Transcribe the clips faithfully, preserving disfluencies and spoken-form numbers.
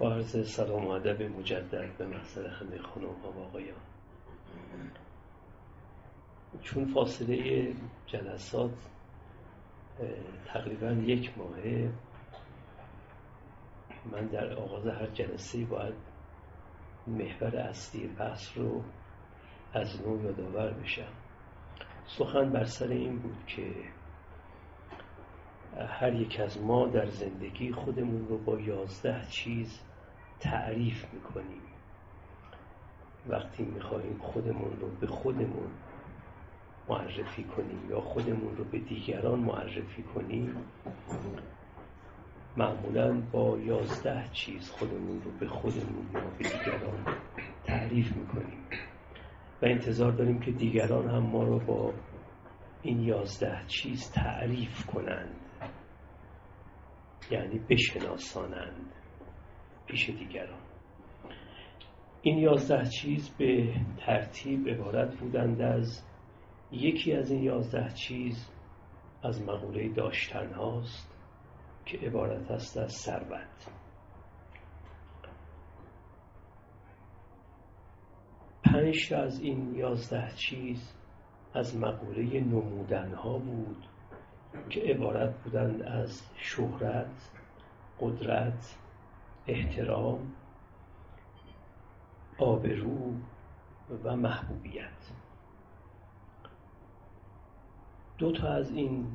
با عرض سلام و ادب مجدد به محضر همه خانم ها و آقایان. چون فاصله جلسات تقریبا یک ماهه، من در آغاز هر جلسه باید محور اصلی بحث رو از نو یادآور بشم. سخن بر سر این بود که هر یک از ما در زندگی خودمون رو با یازده چیز تعریف میکنیم. وقتی میخواهیم خودمون رو به خودمون معرفی کنیم یا خودمون رو به دیگران معرفی کنیم، معمولاً با یازده چیز خودمون رو به خودمون یا به دیگران تعریف میکنیم و انتظار داریم که دیگران هم ما رو با این یازده چیز تعریف کنند، یعنی بشناسانند پیش دیگران. این یازده چیز به ترتیب عبارت بودند از: یکی از این یازده چیز از مقوله داشتن هاست که عبارت است از ثروت. پنج تا از این یازده چیز از مقوله نمودن ها بود که عبارت بودند از شهرت، قدرت، احترام، آبرو و محبوبیت. دو تا از این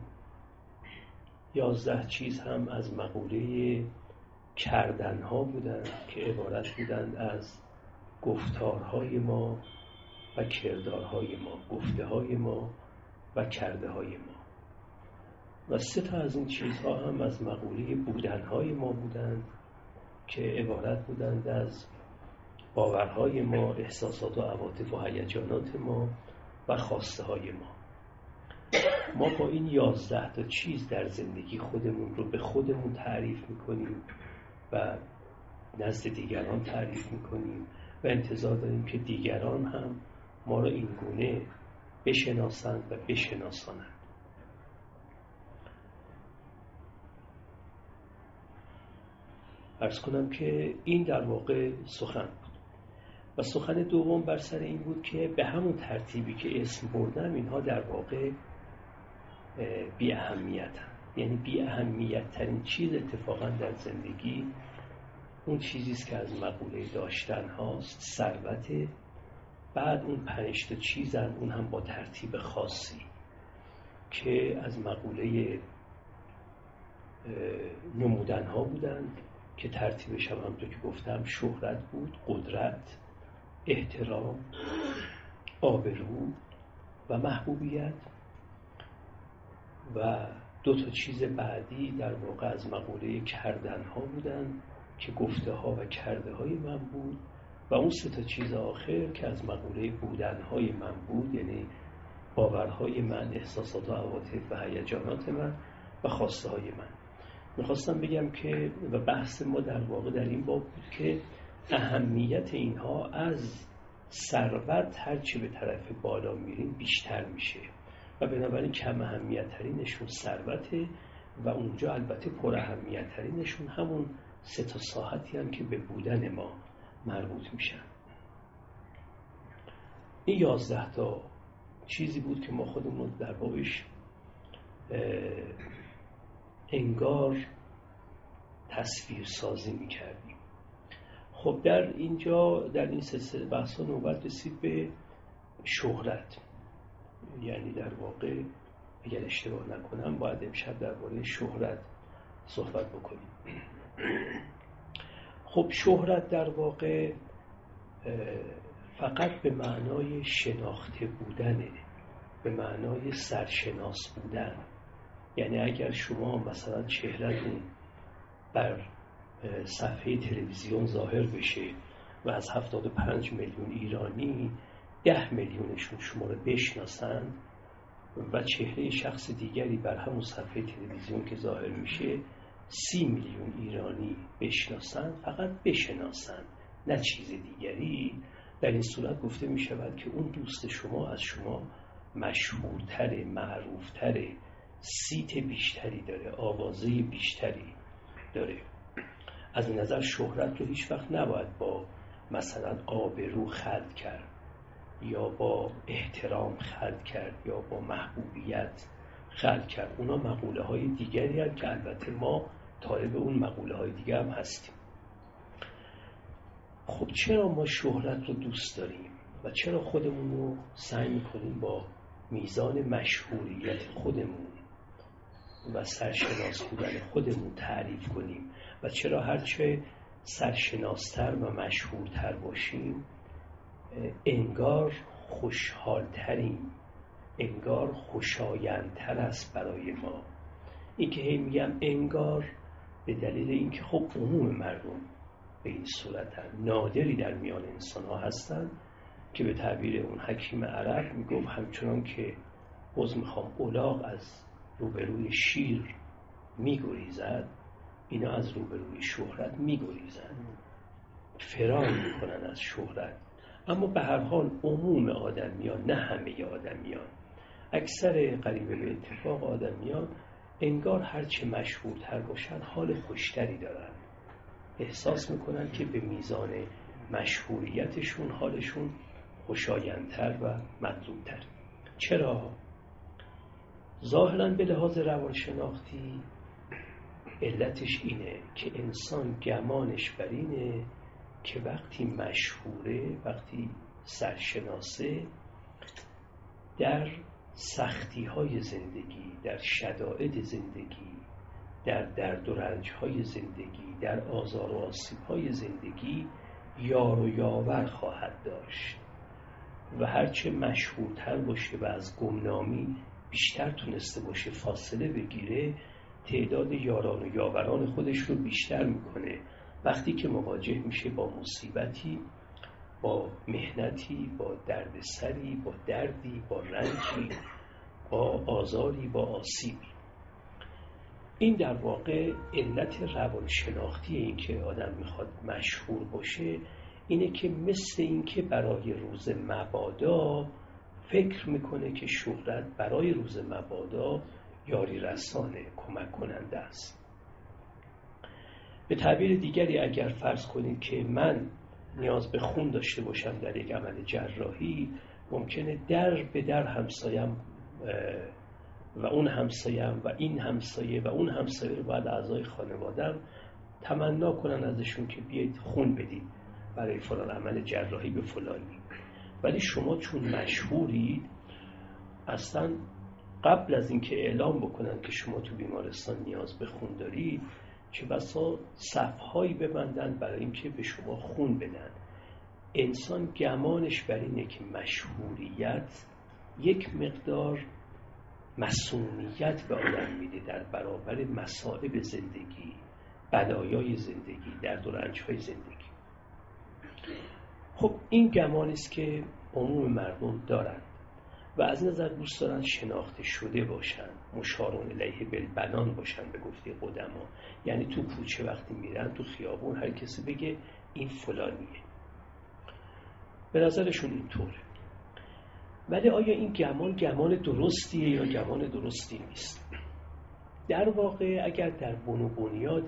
یازده چیز هم از مقوله کردن ها بودند که عبارت بودند از گفتارهای ما و کردارهای ما، گفته های ما و کرده های ما. و سه تا از این چیزها هم از مقوله بودن های ما بودند که عبارت بودند از باورهای ما، احساسات و عواطف و هیجانات ما و خواسته های ما. ما با این یازده تا چیز در زندگی خودمون رو به خودمون تعریف میکنیم و نزد دیگران تعریف میکنیم و انتظار داریم که دیگران هم ما رو این گونه بشناسند و بشناسانند. عرض کنم که این در واقع سخن بود. و سخن دوم بر سر این بود که به همون ترتیبی که اسم بردم، اینها در واقع بی اهمیت هم. یعنی بی اهمیت ترین چیز اتفاقا در زندگی اون چیزیست که از مقوله داشتن هاست، ثروته. بعد اون پنج تا چیزن، اون هم با ترتیب خاصی که از مقوله نمودن ها بودند که ترتیبش هم همونطور که گفتم شهرت بود، قدرت، احترام، آبرو و محبوبیت. و دو تا چیز بعدی در واقع از مقوله کردن ها بودند که گفته ها و کرده های من بود. و اون سه تا چیز آخر که از مقوله بودن های من بود، یعنی باورهای من، احساسات و عواطف و هیجانات من و خواسته های من. میخواستم بگم که و بحث ما در واقع در این باب بود که اهمیت اینها از ثروت هرچی به طرف بالا میریم بیشتر میشه و بنابراین کم اهمیت ترینشون ثروته و اونجا البته پر اهمیت ترینشون همون سه تا ساحتی هم که به بودن ما مربوط میشن. این یازده تا چیزی بود که ما خودمون در بابش انگار تصویر سازی میکردیم. خب در اینجا در این سلسله بحثا نوبت رسید به شهرت. یعنی در واقع اگر اشتباه نکنم باید امشب درباره شهرت صحبت بکنیم. خب شهرت در واقع فقط به معنای شناخته بودنه، به معنای سرشناس بودن. یعنی اگر شما مثلا چهره‌تون بر صفحه تلویزیون ظاهر بشه و از هفتاد و پنج میلیون ایرانی ده میلیونشون شما رو بشناسن و چهره شخص دیگری بر همون صفحه تلویزیون که ظاهر میشه سی میلیون ایرانی بشناسن، فقط بشناسن نه چیز دیگری، در این صورت گفته میشود که اون دوست شما از شما مشهورتره، معروفتره، سیت بیشتری داره، آوازه بیشتری داره. از این نظر شهرت رو هیچ وقت نباید با مثلا آبرو خلط کرد یا با احترام خلط کرد یا با محبوبیت خلط کرد. اونا مقوله های دیگری هست که البته ما طالب اون مقوله های دیگر هم هستیم. خب چرا ما شهرت رو دوست داریم و چرا خودمون رو سعی میکنیم با میزان مشهوریت خودمون و سرشناس بودن خودمون تعریف کنیم و چرا هرچه سرشناستر و مشهورتر باشیم انگار خوشحالتریم، انگار خوشایندتر است برای ما؟ این که هی میگم انگار به دلیل اینکه خب عموم مردم به این صورتن، نادری در میان انسان ها هستن که به تعبیر اون حکیم عرب میگفت همچنان که باز میخوام الاغ از روبروی شیر میگریزد، اینا از روبروی شهرت میگریزن، فرار میکنن از شهرت. اما به هر حال عموم آدمیان، نه همه آدمیان، اکثر قریب به اتفاق آدمیان انگار هرچه مشهورتر باشن حال خوشتری دارن، احساس میکنن که به میزان مشهوریتشون حالشون خوشایندتر و مطلوبتر. چرا؟ ظاهراً به لحاظ روانشناختی علتش اینه که انسان گمانش بر اینه که وقتی مشهوره، وقتی سرشناسه، در سختی های زندگی، در شدائد زندگی، در درد و رنج های زندگی، در آزار و آسیب های زندگی یار و یاور خواهد داشت و هرچه مشهورتر باشه و از گمنامی بیشتر تونسته باشه فاصله بگیره، تعداد یاران و یاوران خودش رو بیشتر میکنه. وقتی که مواجه میشه با مصیبتی، با محنتی، با دردسری، با دردی، با رنجی، با آزاری، با آسیبی. این در واقع علت روانشناختی این که آدم میخواد مشهور باشه اینه که مثل این که برای روز مبادا فکر میکنه که شهرت برای روز مبادا یاری رسانه، کمک کننده است. به تعبیر دیگری اگر فرض کنید که من نیاز به خون داشته باشم در یک عمل جراحی، ممکنه در به در همسایم و اون همسایم و این همسایه و اون همسایه رو باید اعضای خانوادم تمنا کنن ازشون که بیایید خون بدید برای فلان عمل جراحی به فلانی. ولی شما چون مشهورید، اصلا قبل از اینکه اعلام بکنن که شما تو بیمارستان نیاز به خون دارید، چه بسا صف‌هایی ببندن برای اینکه به شما خون بدن. انسان گمانش بر اینه که مشهوریت یک مقدار مسئولیت به آدم میده در برابر مصائب زندگی، بلایای زندگی، درد و رنج‌های زندگی. خب این گمانی است که عموم مردم دارند و از نظر دوست دارن شناخته شده باشن، مشارون الیه بالبنان باشن به گفته قدما. یعنی تو کوچه وقتی میرن، تو خیابون، هر کسی بگه این فلانیه، به نظرشون اینطوره. ولی آیا این گمان گمان درستیه یا گمان درستی نیست؟ در واقع اگر در بن و بنیاد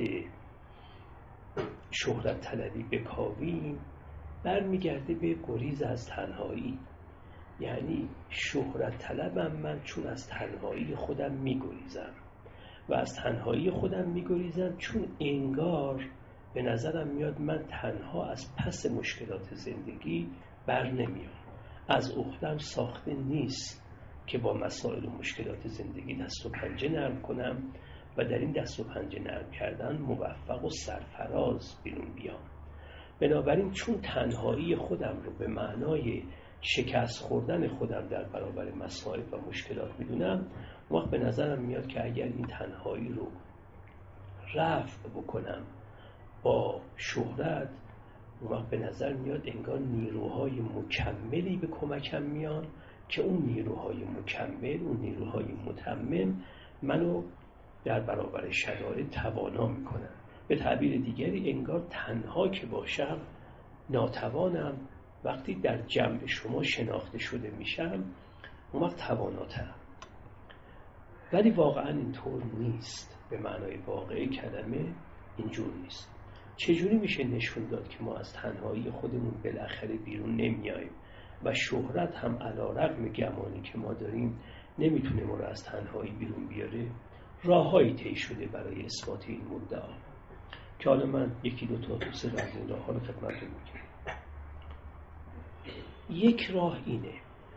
شهرت طلبی بکاویم، برمیگرده به گریز از تنهایی. یعنی شهرت طلبم من چون از تنهایی خودم میگریزم و از تنهایی خودم میگریزم چون انگار به نظرم میاد من تنها از پس مشکلات زندگی بر نمیام، از عهده‌ام ساخته نیست که با مسائل و مشکلات زندگی دست و پنجه نرم کنم و در این دست و پنجه نرم کردن موفق و سرفراز بیرون بیام. بنابراین چون تنهایی خودم رو به معنای شکست خوردن خودم در برابر مسائل و مشکلات میدونم، وقت به نظرم میاد که اگر این تنهایی رو رفع بکنم با شهرت، وقت به نظر میاد انگار نیروهای مکملی به کمکم میان که اون نیروهای مکمل، اون نیروهای متمم منو در برابر شرایط توانا میکنن. به تعبیر دیگری انگار تنها که باشم ناتوانم، وقتی در جمع شما شناخته شده میشم اون وقت تواناترم. ولی واقعا اینطور نیست، به معنای واقعی کلمه اینجور نیست. چجوری میشه نشون داد که ما از تنهایی خودمون بالاخره بیرون نمیاییم و شهرت هم علی‌رغم گمانی که ما داریم نمیتونه ما رو از تنهایی بیرون بیاره؟ راههایی طی شده برای اثبات این مدعا که حالا من یکی دو تا تو سر از این راه‌ها رو خدمتتون میگم. یک راه اینه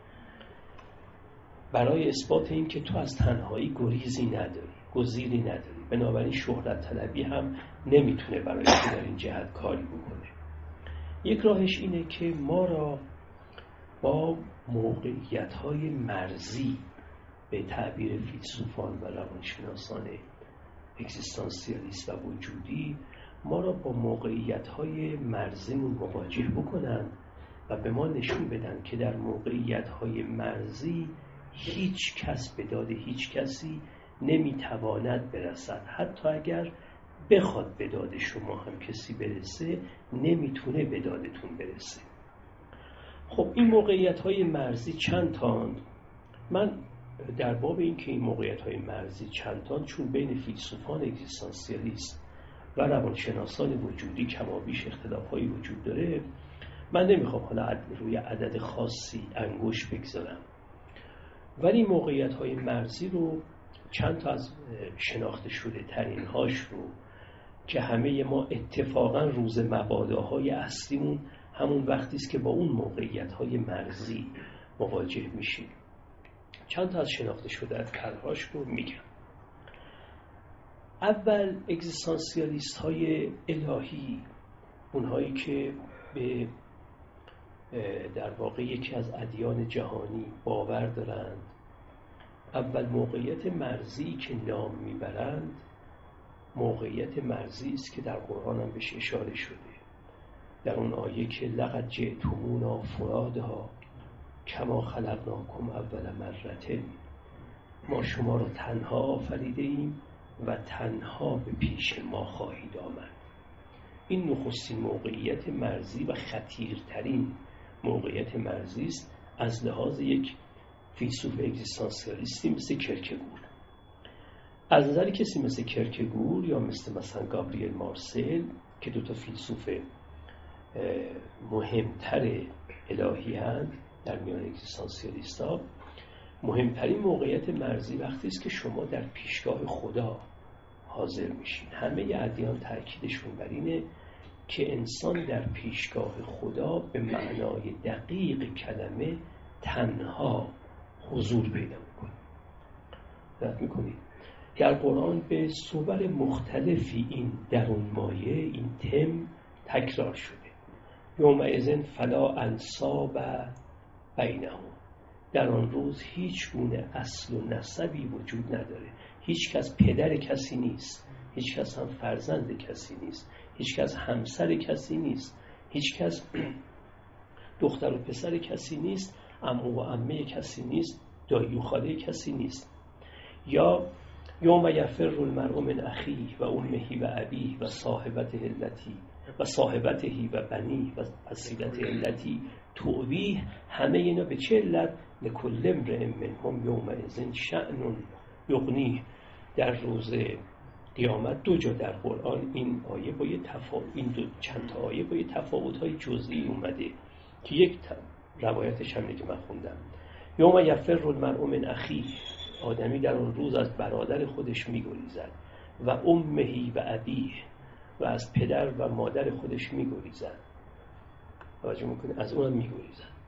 برای اثبات این که تو از تنهایی گریزی نداری، گزیری نداری، بنابراین شهرت طلبی هم نمیتونه برای تو در این جهت کاری بکنه. یک راهش اینه که ما را با موقعیت‌های مرزی به تعبیر فیلسوفان و روانشناسان اگزیستانسیالیست و وجودی ما را با موقعیت‌های مرزیمون مواجه بکنن و به ما نشون بدن که در موقعیت‌های مرزی هیچ کس به داد هیچ کسی نمیتواند برسد. حتی اگر بخواد به داد شما هم کسی برسه نمیتونه به دادتون برسه. خب این موقعیت‌های مرزی چند تاند؟ من در باب این که این موقعیت‌های مرزی چند تاند، چون بین فیلسوفان اگزیستانسیالیست و روانشناسان وجودی کمابیش اختلاف‌هایی وجود داره، من نمیخوام حالا روی عدد خاصی انگوش بگذارم، ولی موقعیت‌های مرزی رو چند تا از شناخته شده ترین هاش رو که همه ما اتفاقا روز مباداهای اصلیمون همون وقتی است که با اون موقعیت‌های مرزی مواجه میشیم، چند تا از شناخته شده ترهاش رو میگم. اول اگزیستانسیالیست های الهی، اونهایی که به در واقع یکی از ادیان جهانی باور دارند، اول موقعیت مرزی که نام میبرند موقعیت مرزی است که در قرآن هم بهش اشاره شده، در اون آیه که لقد جئتمونا فرادها کما خلقناکم اول مرة، ما شما را تنها آفریده ایم و تنها به پیش ما خواهید آمد. این نخستین موقعیت مرزی و خطیرترین موقعیت مرزی است از لحاظ یک فیلسوف اگزیستانسیالیستی مثل کرکگور. از نظر کسی مثل کرکگور یا مثل مثلا گابریل مارسل که دو تا فیلسوف مهمتر الهی هستند در میان اگزیستانسیالیست‌ها، مهمترین موقعیت مرزی وقتی است که شما در پیشگاه خدا حاضر میشین. همه ادیان تأکیدشون بر اینه که انسان در پیشگاه خدا به معنای دقیق کلمه تنها حضور پیدا میکنه. دقت میکنید در قرآن به صور مختلفی این درون مایه، این تم تکرار شده. یومئذ فلا انساب بینهم، در آن روز هیچ گونه اصل و نسبی وجود نداره، هیچ کس پدر کسی نیست، هیچ کس هم فرزند کسی نیست، هیچ کس همسر کسی نیست، هیچ کس دختر و پسر کسی نیست، عمو و عمه کسی نیست، دایی و خاله کسی نیست. یا یوم یفر المرء من اخیه و امه و ابیه و صاحبته التی و صاحبته و بنیه و فصیلته التی تؤویه، همه اینا به چه علت؟ لکل امرئ منهم یومئذ شأن یغنیه. در روز قیامت دو جا در قرآن این آیه با یه تفاوت، این دو چند تا آیه با یه تفاوت‌های جزئی اومده که یک روایتش هم که من خوندم، یوم یفر المرء من اخیه، آدمی در اون روز از برادر خودش میگریزد، و امه و ابیه، و از پدر و مادر خودش میگریزد، توجه میکنه، از اونم میگریزد،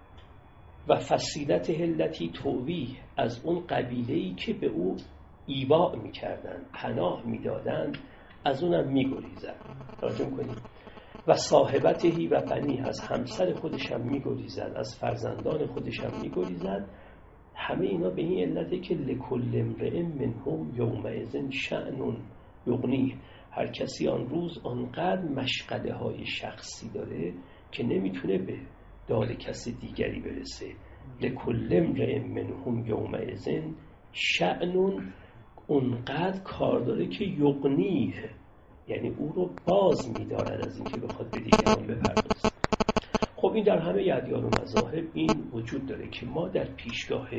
و فصیلت التی تؤویه، از اون قبیله‌ای که به او ایواء میکردن، پناه میدادن، از اونم میگریزد، توجه میکنید، و صاحبتهی و بنی، از همسر خودش هم میگریزد، از فرزندان خودش هم میگریزد. همه اینا به این علته که لکل امرئ منهم یومئذ شأن یغنیه، هر کسی آن روز آنقدر مشغله های شخصی داره که نمیتونه به داد کسی دیگری برسه. لکل امرئ منهم یومئذ شأن، اونقدر کار داره که یغنیه، یعنی او رو باز می‌دارد از اینکه بخواد به دیگران بپردازه. خب این در همه ادیان و مذاهب این وجود داره که ما در پیشگاه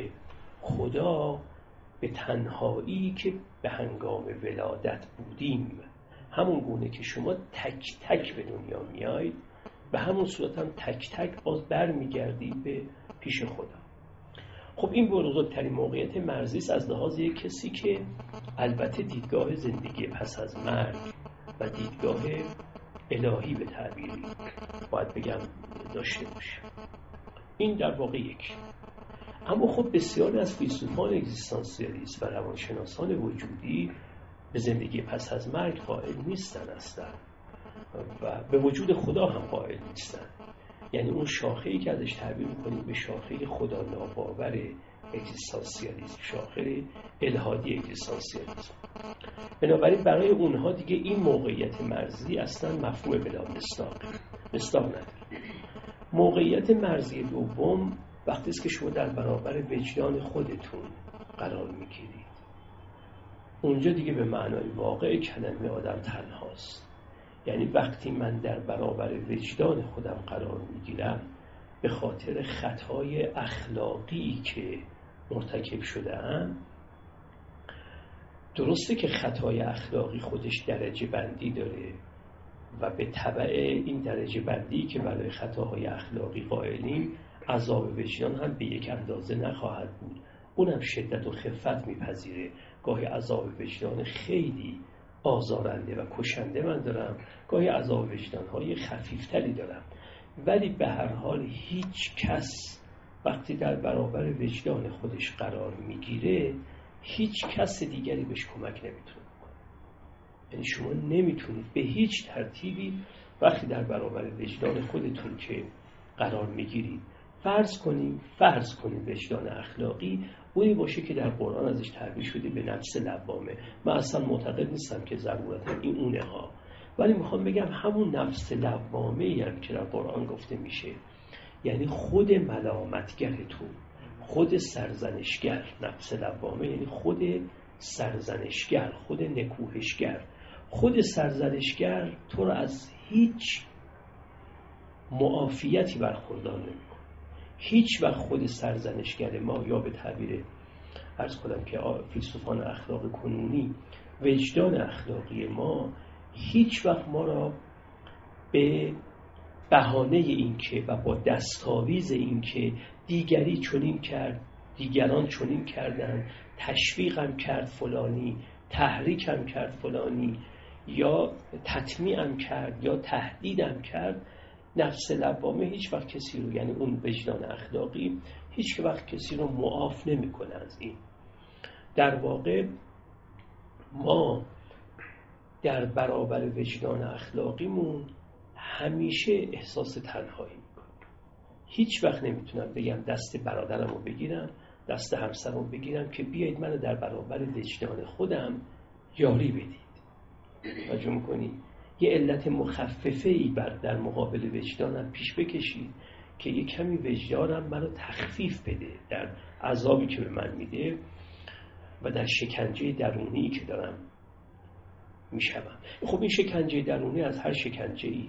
خدا به تنهایی که به هنگام ولادت بودیم همون گونه که شما تک تک به دنیا میایید به همون صورت هم تک تک باز بر میگردید به پیش خدا. خب این بزرگترین موقعیت مرزی است از لحاظ یک کسی که البته دیدگاه زندگی پس از مرگ و دیدگاه الهی به تعبیری باید بگم داشته باشه. این در واقع یک. اما خب بسیاری از فیلسوفان اگزیستانسیالیست و روانشناسان وجودی به زندگی پس از مرگ قائل نیستن اصلا و به وجود خدا هم قائل نیستن. یعنی اون شاخه‌ای که ازش تعبیر می‌کنیم به شاخه خدا ناباور اگزیستانسیالیسم، شاخه الحادی اگزیستانسیالیسم. بنابراین برای اونها دیگه این موقعیت مرزی اصلا مفهوم بلا مصداق مصداق نداره. موقعیت مرزی دوم وقتی است که شما در برابر وجدان خودتون قرار میگیرید. اونجا دیگه به معنای واقع کلمه آدم تنهاست. یعنی وقتی من در برابر وجدان خودم قرار میگیرم به خاطر خطای اخلاقی که مرتکب شده‌ام، درسته که خطای اخلاقی خودش درجه بندی داره و به تبع این درجه بندی که برای خطاهای اخلاقی قائلیم عذاب وجدان هم به یک اندازه نخواهد بود، اونم شدت و خفت میپذیره. گاهی عذاب وجدان خیلی آزارنده و کشنده من دارم، گاهی عذاب وجدان‌های خفیفتری دارم، ولی به هر حال هیچ کس وقتی در برابر وجدان خودش قرار میگیره هیچ کس دیگری بهش کمک نمیتونه بکنه. یعنی شما نمیتونید به هیچ ترتیبی وقتی در برابر وجدان خودتون که قرار میگیرید، فرض کنیم فرض کنیم وجدان اخلاقی اونی باشه که در قرآن ازش تعبیر شده به نفس لوامه. من اصلا معتقد نیستم که ضرورتا این اونه ها، ولی میخوام بگم همون نفس لوامه ای هم که در قرآن گفته میشه، یعنی خود ملامتگرتون، خود سرزنشگر. نفس لوامه یعنی خود سرزنشگر، خود نکوهشگر. خود سرزنشگر تو رو از هیچ معافیتی برخوردار نمیکنه. هیچ وقت خود سرزنشگر ما، یا به تعبیر عرض کنم که فیلسوفان اخلاق کنونی وجدان اخلاقی ما، هیچ وقت ما را به بهانه این که و با دستاویز این که دیگری چنین کرد، دیگران چنین کردن، تشویقم کرد فلانی، تحریکم کرد فلانی، یا تطمیعم کرد یا تهدیدم کرد، نفس لوامه هیچ وقت کسی رو، یعنی اون وجدان اخلاقی هیچ وقت کسی رو معاف نمیکنه از این. در واقع ما در برابر وجدان اخلاقیمون همیشه احساس تنهایی میکنیم. هیچ وقت نمیتونم بگم دست برادرم رو بگیرم، دست همسرم رو بگیرم که بیایید منو در برابر وجدان خودم یاری بدید. توجه میکنید؟ یه علت مخففه‌ای بر در مقابل وجدانم پیش بکشید که یه کمی وجدانم منو تخفیف بده در عذابی که به من میده و در شکنجه درونی که دارم میشم. خب این شکنجه درونی از هر شکنجه‌ای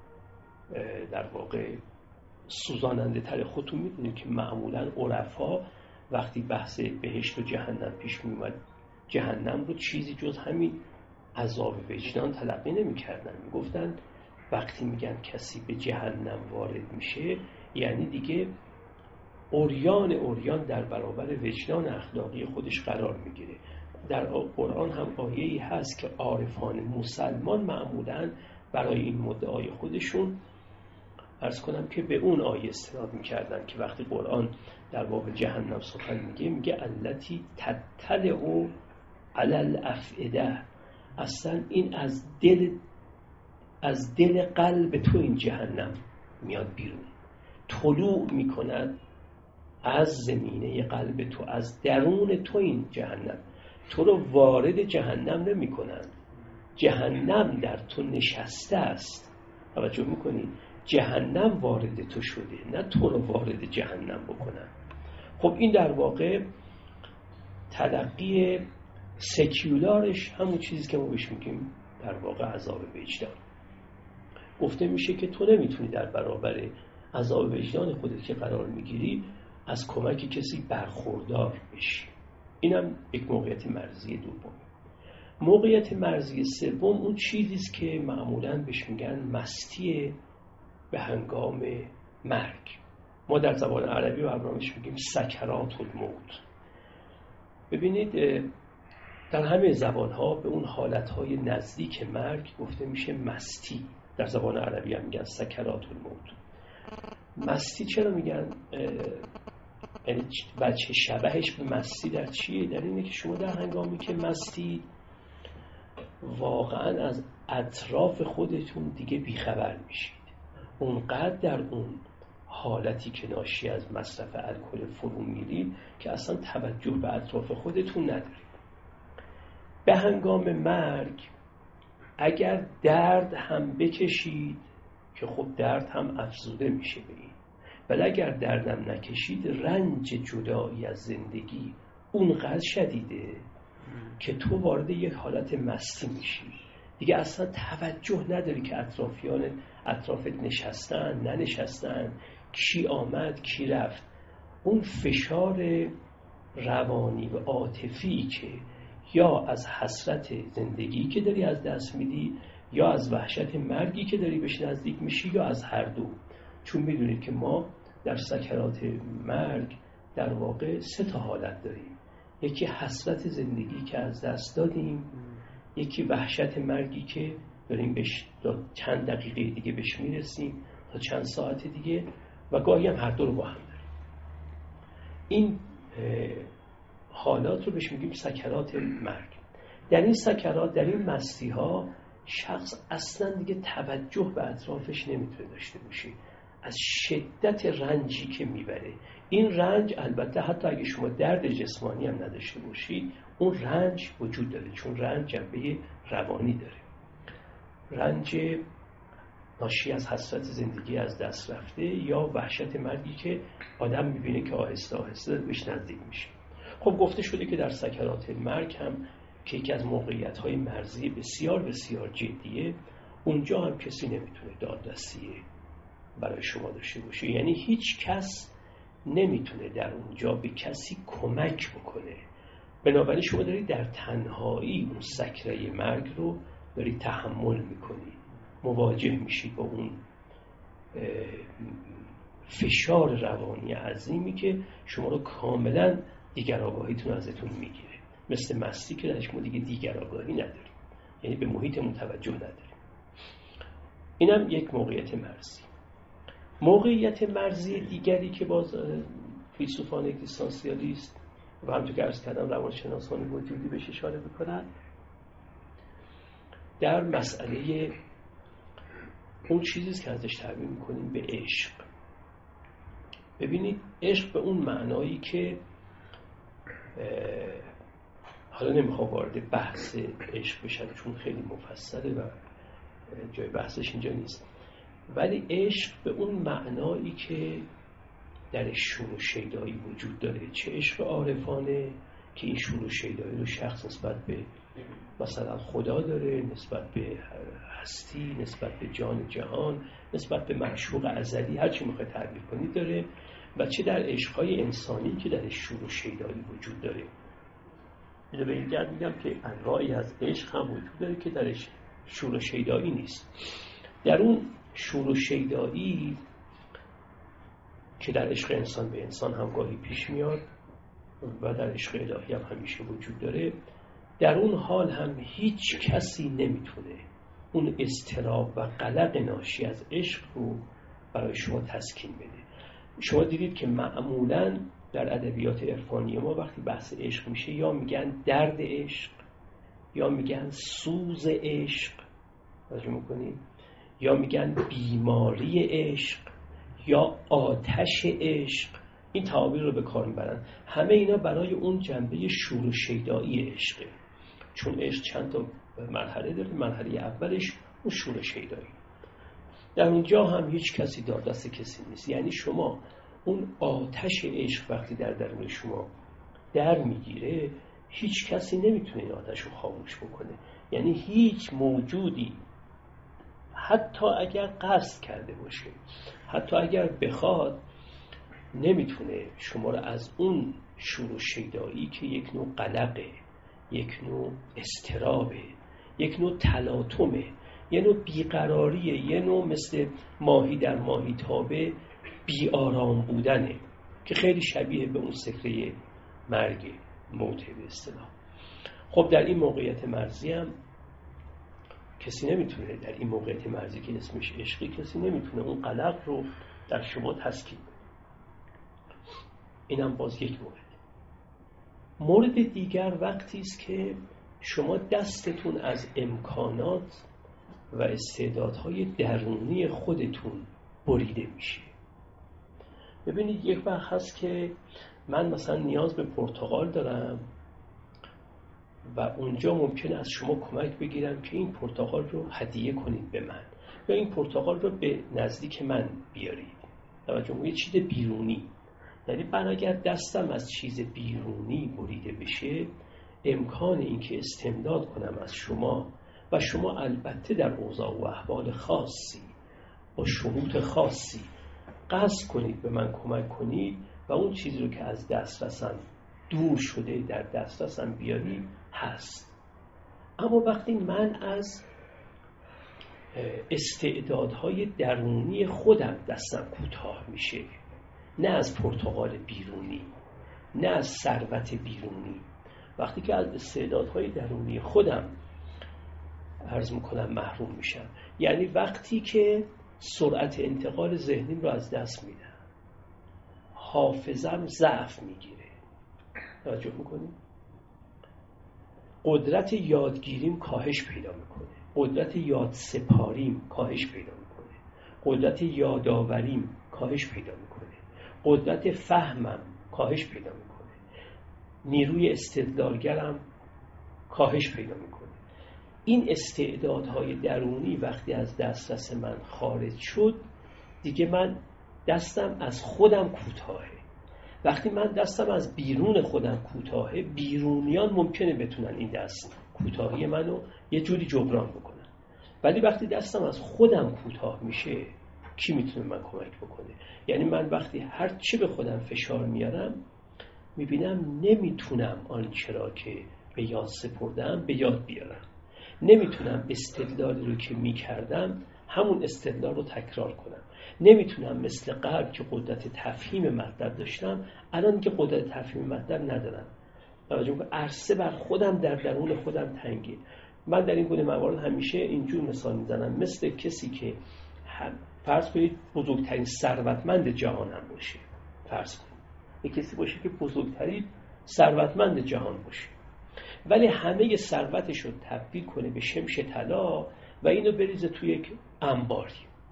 در واقع سوزاننده تر. خودتون میدونید که معمولا عرفا وقتی بحث بهشت و جهنم پیش میومد، جهنم رو چیزی جز همین عذاب وجدان تلقی نمی کردن. می گفتن وقتی میگن کسی به جهنم وارد میشه یعنی دیگه عریان عریان در برابر وجدان اخلاقی خودش قرار میگیره. در قرآن هم آیه‌ای هست که عارفان مسلمان معمولاً برای این مدعای خودشون عرض کنم که به اون آیه استناد میکردن که وقتی قرآن در باب جهنم سخن میگه میگه التی تطلع علی الافئده، اصلا این از دل از دل قلب تو این جهنم میاد بیرون، طلوع میکند از زمینه قلب تو، از درون تو این جهنم. تو رو وارد جهنم نمی کنن، جهنم در تو نشسته است. توجه میکنی؟ جهنم وارد تو شده، نه تو رو وارد جهنم بکنن. خب این در واقع تلقی سکیولارش همون چیزی که ما بهش میگیم در واقع عذاب وجدان. گفته میشه که تو نمیتونی در برابر عذاب وجدان خودت که قرار میگیری از کمک کسی برخوردار بشی. اینم یک موقعیت مرزی دوم. موقعیت مرزی سوم اون چیزیست که معمولاً بهش میگن مستی به هنگام مرگ. ما در زبان عربی و ابرامش میگیم سکرات الموت. ببینید در همه زبان‌ها به اون حالتهای نزدیک مرگ گفته میشه مستی. در زبان عربی هم میگن سکرات الموت. مستی چرا میگن؟ یعنی بچه شبهش به مستی در چیه؟ در اینه که شما در هنگامی که مستی واقعا از اطراف خودتون دیگه بیخبر میشید. اونقدر در اون حالتی که ناشی از مصرف الکل فرو میرید که اصلا توجه به اطراف خودتون ندارید. به هنگام مرگ اگر درد هم بکشید که خب درد هم افزوده میشه به این، ولی اگر دردم نکشید رنج جدایی از زندگی اونقدر شدیده که تو وارد یک حالت مستی میشی، دیگه اصلا توجه نداری که اطرافیان اطرافت نشستن ننشستن، کی آمد کی رفت. اون فشار روانی و عاطفی که یا از حسرت زندگی که داری از دست میدی یا از وحشت مرگی که داری بهش نزدیک میشی یا از هر دو. چون میدونید که ما در سکرات مرگ در واقع سه تا حالت داریم. یکی حسرت زندگی که از دست دادیم، یکی وحشت مرگی که داریم بهش چند دقیقه دیگه بهش میرسیم تا چند ساعت دیگه، و گاهی هم هر دو رو با هم داریم. این حالات رو بهش میگیم سکرات مرگ. در این سکرات، در این مستی ها شخص اصلا دیگه توجه به اطرافش نمیتونه داشته باشه از شدت رنجی که میبره. این رنج البته حتی اگه شما درد جسمانی هم نداشته باشید اون رنج وجود داره، چون رنج جنبه روانی داره. رنج ناشی از حسرت زندگی از دست رفته یا وحشت مرگی که آدم میبینه که آهسته آهسته بهش نزدیک میشه. خب گفته شده که در سکرات مرگ هم که یکی از موقعیت‌های مرزی بسیار بسیار جدیه، اونجا هم کسی نمیتونه دادرسی برای شما داشته باشه. یعنی هیچ کس نمیتونه در اونجا به کسی کمک بکنه. بنابراین شما دارید در تنهایی اون سکره مرگ رو دارید تحمل میکنید، مواجه میشید با اون فشار روانی عظیمی که شما رو کاملا دیگر آگاهیتون ازتون میگیره. مثل مستی که درش ما دیگه دیگر آگاهی نداریم، یعنی به محیط متوجه نداریم. اینم یک موقعیت مرزی. موقعیت مرزی دیگری که باز فیلسوفان اگزیستانسیالیست و همونطور که عرض کردم روانشناسان وجودی بهش اشاره میکنن، در مسئله اون چیزیست که ازش تعبیر میکنیم به عشق. ببینید عشق به اون معنایی که حالا نمیخوام وارد بحث عشق بشم چون خیلی مفصله و جای بحثش اینجا نیست، ولی عشق به اون معنایی که در شور و شیدایی وجود داره، چه عشق عارفانه که این شور و شیدایی رو شخص نسبت به مثلا خدا داره، نسبت به هستی، نسبت به جان جهان، نسبت به معشوق ازلی، هر چی میخواد تعبیر کنید داره، و چه در عشقهای انسانی که در شور و شیدایی وجود داره. اینو به این جهت میگم که انواعی از عشق هم وجود داره که درش شور و شیدایی نیست. در اون شور و شیدایی که در عشق انسان به انسان هم گاهی پیش میاد و در عشق الهی هم همیشه وجود داره، در اون حال هم هیچ کسی نمیتونه اون اضطراب و قلق ناشی از عشق رو برای شما تسکین بده. شما دیدید که معمولاً در ادبیات عرفانی ما وقتی بحث عشق میشه یا میگن درد عشق، یا میگن سوز عشق، توجه میکنید، یا میگن بیماری عشق، یا آتش عشق. این تعابیر رو به کار میبرن. همه اینا برای اون جنبه شور و شیدایی عشقه، چون عشق چند تا مرحله داره. مرحله اولش اون شور و شیدایی، در اونجا هم هیچ کسی دادرس کسی نیست. یعنی شما اون آتش عشق وقتی در درون شما در میگیره، هیچ کسی نمیتونه این آتش رو خاموش بکنه. یعنی هیچ موجودی حتی اگر قصد کرده باشه، حتی اگر بخواد، نمیتونه شما رو از اون شور و شیدایی که یک نوع قلقه، یک نوع اضطرابه، یک نوع تلاطمه، یه نوع بیقراریه، یه نوع مثل ماهی در ماهی تابه بی آرام بودنه که خیلی شبیه به اون سکره مرگ، موت به اصطلاح. خب در این موقعیت مرزی هم کسی نمیتونه، در این موقعیت مرزی که اسمش عشقی، کسی نمیتونه اون قلق رو در شما تسکین کنه. اینم باز یک مورد. مورد دیگر وقتی است که شما دستتون از امکانات و استعدادهای درونی خودتون بریده میشه. ببینید یک وقت هست که من مثلا نیاز به پرتقال دارم و اونجا ممکنه از شما کمک بگیرم که این پرتقال رو هدیه کنید به من یا این پرتقال رو به نزدیک من بیارید. توجه، یه چیز بیرونی. یعنی من اگر دستم از چیز بیرونی بریده بشه، امکان این که استمداد کنم از شما و شما البته در اوضاع و احوال خاصی با شروط خاصی قصد کنید به من کمک کنید و اون چیزی رو که از دسترسم دور شده در دسترسم بیاری هست. اما وقتی من از استعدادهای درونی خودم دستم کوتاه میشه، نه از پرتقال بیرونی، نه از ثروت بیرونی، وقتی که از استعدادهای درونی خودم عرض میکنم محروم میشم، یعنی وقتی که سرعت انتقال ذهنیم رو از دست میدم، حافظم ضعف میگیره، توجه میکنیم، قدرت یادگیریم کاهش پیدا میکنه، قدرت یاد سپاریم کاهش پیدا میکنه، قدرت یادآوریم کاهش پیدا میکنه، قدرت فهمم کاهش پیدا میکنه، نیروی استدلالگرم کاهش پیدا میکنه. این استعدادهای درونی وقتی از دسترس من خارج شد، دیگه من دستم از خودم کوتاهه. وقتی من دستم از بیرون خودم کوتاهه، بیرونیان ممکنه بتونن این دست کوتاهی منو یه جوری جبران بکنن. ولی وقتی دستم از خودم کوتاه میشه، کی میتونه من کمک بکنه؟ یعنی من وقتی هر چی به خودم فشار میارم، میبینم نمیتونم آنچه را که به یاد سپردم به یاد بیارم، نمیتونم استدلالی رو که میکردم همون استدلال رو تکرار کنم، نمیتونم مثل قبل که قدرت تفهیم مطلب داشتم الان که قدرت تفهیم مطلب ندارم. توجه کنید، عرصه بر خودم در درون خودم تنگه. من در این گونه موارد همیشه اینجور مثال میزنم، مثل کسی که فرض کنید بزرگترین ثروتمند جهان هم باشه، فرض کنید یک کسی باشه که بزرگترین ثروتمند جهان باشه، ولی همه ثروتش رو تبدیل کنه به شمش طلا و اینو بریزه توی یک انباری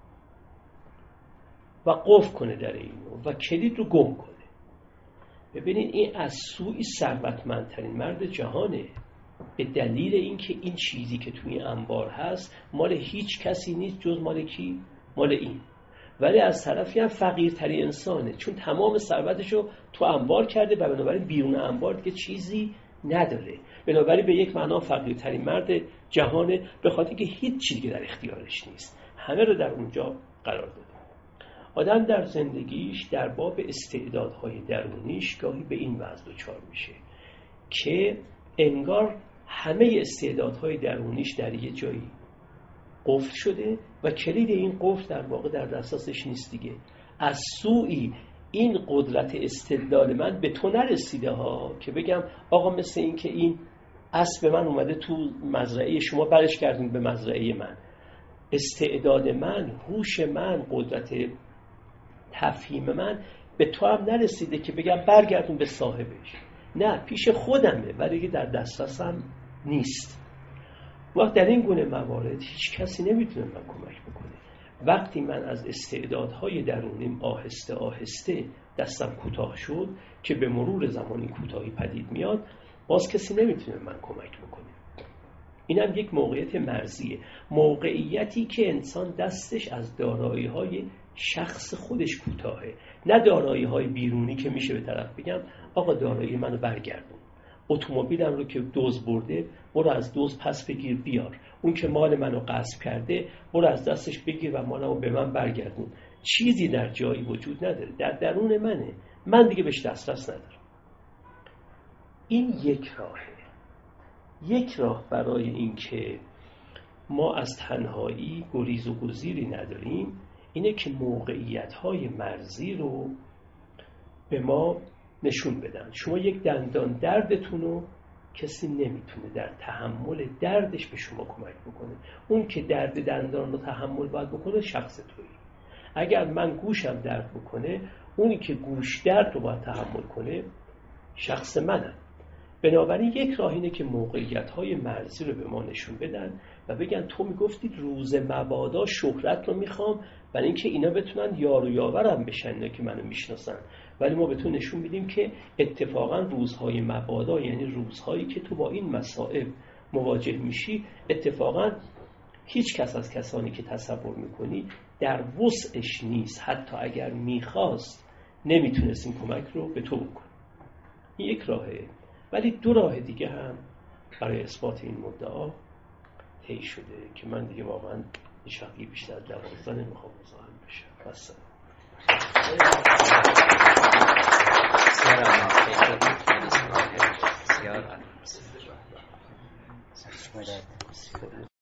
و قفل کنه در اینو و کلید رو گم کنه. ببینید این از سوی ثروتمندترین مرد جهانه، به دلیل اینکه این چیزی که توی انبار هست مال هیچ کسی نیست جز مال کی؟ مال این. ولی از طرفی هم فقیرترین انسانه، چون تمام ثروتشو تو انبار کرده و بنابراین بیرون انبار دیگه چیزی نداره. بنابراین به یک معنا فقیرترین مرد جهانه، به خاطر که هیچ چیزی در اختیارش نیست، همه رو در اونجا قرار داده. آدم در زندگیش در باب استعدادهای درونیش گاهی به این وضع دچار میشه که انگار همه استعدادهای درونیش در یه جایی قفل شده و کلید این قفل در واقع در دسترسش نیست دیگه. از سوی این قدرت استدلال من به تو نرسیده ها که بگم آقا مثل این که این اسب من اومده تو مزرعه شما، برش کردیم به مزرعه من. استعداد من، هوش من، قدرت تفهیم من به تو هم نرسیده که بگم برگردون به صاحبش. نه، پیش خودمه ولی در دسترسم نیست. وقت در این گونه موارد هیچ کسی نمیتونه من کمک بکنه. وقتی من از استعدادهای درونیم آهسته آهسته دستم کوتاه شد که به مرور زمانی کوتاهی پدید میاد، باز کسی نمیتونه من کمک بکنه. اینم یک موقعیت مرزیه، موقعیتی که انسان دستش از دارایی‌های شخص خودش کوتاهه، نه دارایی‌های بیرونی که میشه به طرف بگم آقا دارایی منو برگردون، اتومبیلم رو که دزد برده برو از دزد پس بگیر بیار، اون که مال منو غصب کرده برو از دستش بگیر و مالمو به من برگردون. چیزی در جایی وجود نداره، در درون منه، من دیگه بهش دسترس ندارم. این یک راهه. یک راه برای این که ما از تنهایی گریز و گزیری نداریم اینه که موقعیت‌های مرزی رو به ما نشون بدن. شما یک دندان دردتون رو کسی نمیتونه در تحمل دردش به شما کمک بکنه. اون که درد دندان رو تحمل باید بکنه شخص تویی. اگر من گوشم درد بکنه، اونی که گوش درد رو باید تحمل کنه شخص منم. بنابراین یک راه اینه که موقعیت‌های مرزی رو به ما نشون بدن و بگن تو میگفتی روز مبادا شهرت رو میخوام برای اینکه اینا بتونن یار و یاورم بشن، اینا که منو میشناسن، ولی ما به تو نشون میدیم که اتفاقا روزهای مبادا، یعنی روزهایی که تو با این مصائب مواجه میشی، اتفاقا هیچ کس از کسانی که تصور میکنی در وسعش نیست، حتی اگر میخواست نمیتونست این کمک رو به تو بکنه. این یک راهه، ولی دو راه دیگه هم برای اثبات این مدعا طی شده که من دیگه واقعا شقیقی بیشتر دوازده نمیخوام مزاحم بشم. بسیار بسیار